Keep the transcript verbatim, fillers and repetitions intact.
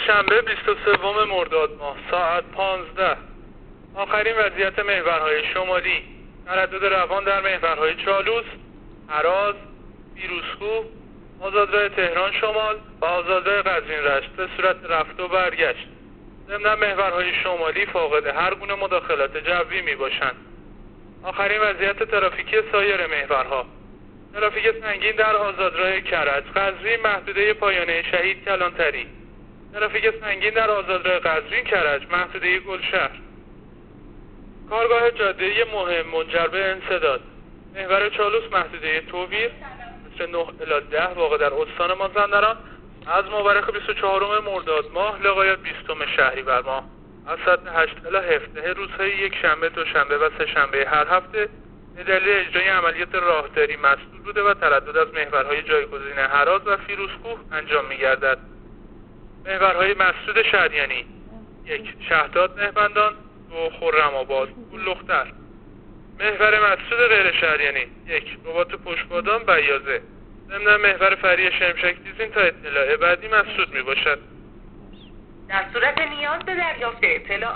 شنبه بیست و سوم مرداد ماه ساعت پانزده. آخرین وضعیت محورهای شمالی: تردد روان در محورهای چالوس، هراز، فیروزکوه، آزادراه تهران شمال و آزادراه قزوین رشت به صورت رفت و برگشت. ضمن محورهای شمالی فاقد هر گونه مداخلات جوی می باشند. آخرین وضعیت ترافیکی سایر محورها: ترافیک سنگین در آزادراه کرج قزوین محدوده پایانه شهید کلانتری، ترافیک سنگین در آزادراه قزوین کرج محدوده گلشهر. کارگاه جاده مهم منجر به انسداد: محور چالوس محدوده توبیر متر نه الی ده واقع در استان مازندران از مورخ بیست و چهارم مرداد ماه لغایت بیستم شهریور ماه از ساعت هشت الی هفده روزهای یک شنبه، دوشنبه و سه شنبه هر هفته به دلیل اجرای عملیات راهداری مسدود بوده و تردد از محورهای جایگزین هراز و فیروزکوه انجام می‌گردد. محورهای مسدود شریانی: یک شهداد مهبندان، دو خرم آباد لختر. محور مسدود غیر شریانی: یک رباط پشتبادان بیازه. ضمن محور فری شمشک دیزین تا اطلاع بعدی مسدود می باشد. در صورت نیاز به دریافت اطلاع